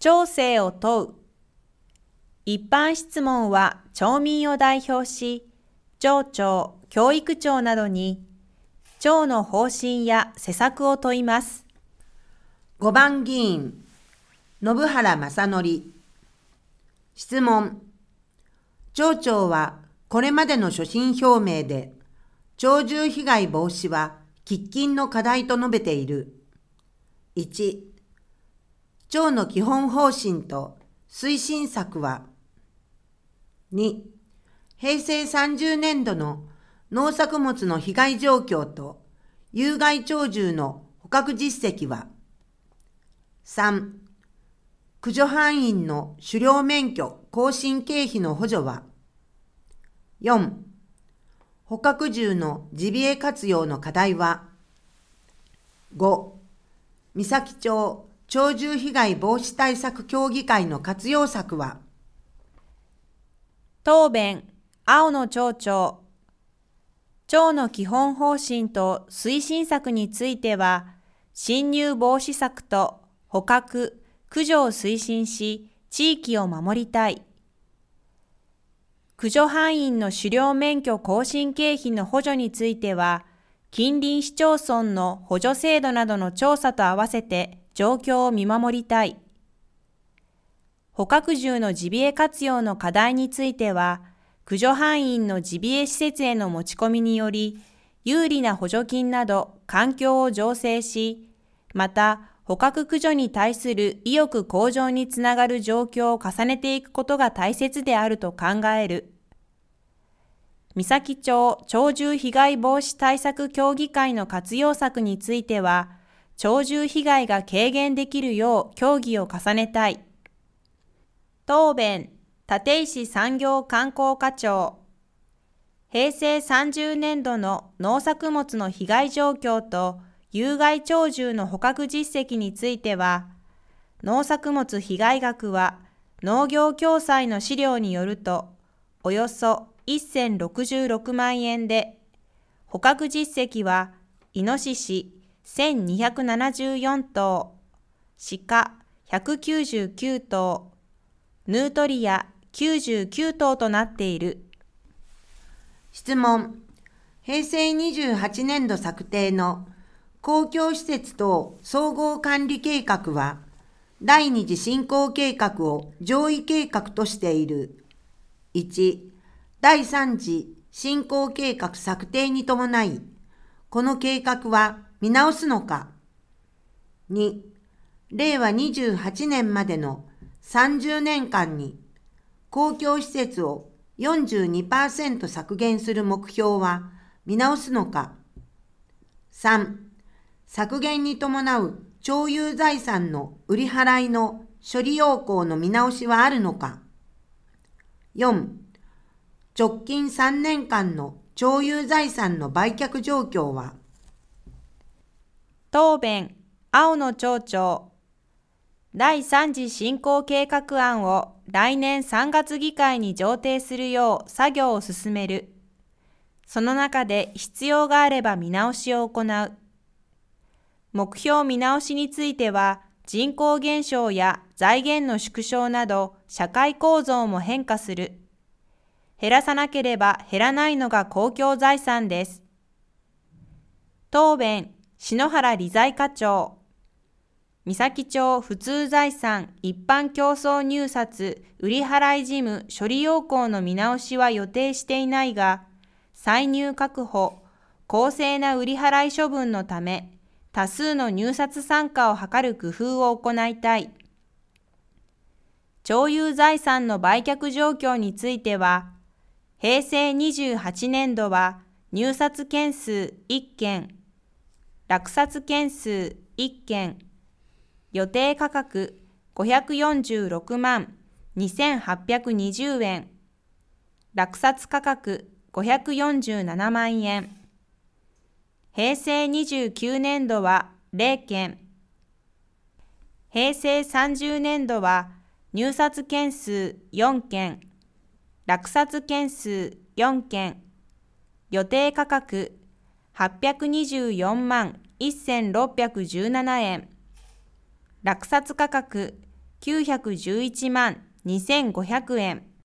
町政を問う。一般質問は町民を代表し、町長、教育長などに町の方針や施策を問います。 5番議員、信原正則。質問。町長はこれまでの所信表明で、鳥獣被害防止は喫緊の課題と述べている。1、町の基本方針と推進策は、2、平成30年度の農作物の被害状況と有害鳥獣の捕獲実績は、3、駆除班員の狩猟免許更新経費の補助は、4、捕獲獣のジビエ活用の課題は、5、三崎町鳥獣被害防止対策協議会の活用策は。 答弁、青野町長。町の基本方針と推進策については、侵入防止策と捕獲、駆除を推進し、地域を守りたい。駆除班員の狩猟免許更新経費の補助については、近隣市町村の補助制度などの調査と合わせて状況を見守りたい。捕獲獣のジビエ活用の課題については、駆除班員のジビエ施設への持ち込みにより、有利な補助金など環境を醸成し、また捕獲駆除に対する意欲向上につながる状況を重ねていくことが大切であると考える。三崎町鳥獣被害防止対策協議会の活用策については、鳥獣被害が軽減できるよう協議を重ねたい。答弁、立石産業観光課長。平成30年度の農作物の被害状況と有害鳥獣の捕獲実績については、農作物被害額は農業共済の資料によると、およそ1066万円で、捕獲実績はイノシシ1274頭、鹿199頭、ヌートリア99頭となっている。 質問。平成28年度策定の公共施設等総合管理計画は、第二次進行計画を上位計画としている。1、第3次進行計画策定に伴い、この計画は見直すのか。2、令和28年までの30年間に公共施設を 42% 削減する目標は見直すのか。3、削減に伴う町有財産の売り払いの処理要項の見直しはあるのか。4、直近3年間の町有財産の売却状況は。 答弁、青野町長。第3次進行計画案を来年3月議会に上呈するよう作業を進める。その中で必要があれば見直しを行う。目標見直しについては、人口減少や財源の縮小など社会構造も変化する。減らさなければ減らないのが公共財産です。答弁、篠原理財課長。三崎町普通財産一般競争入札売払事務処理要項の見直しは予定していないが、歳入確保、公正な売払処分のため、多数の入札参加を図る工夫を行いたい。町有財産の売却状況については、平成28年度は入札件数1件、落札件数1件、予定価格546万2820円、落札価格547万円。平成29年度は0件。平成30年度は入札件数4件、落札件数4件、予定価格824万1617円、落札価格 911万2500円。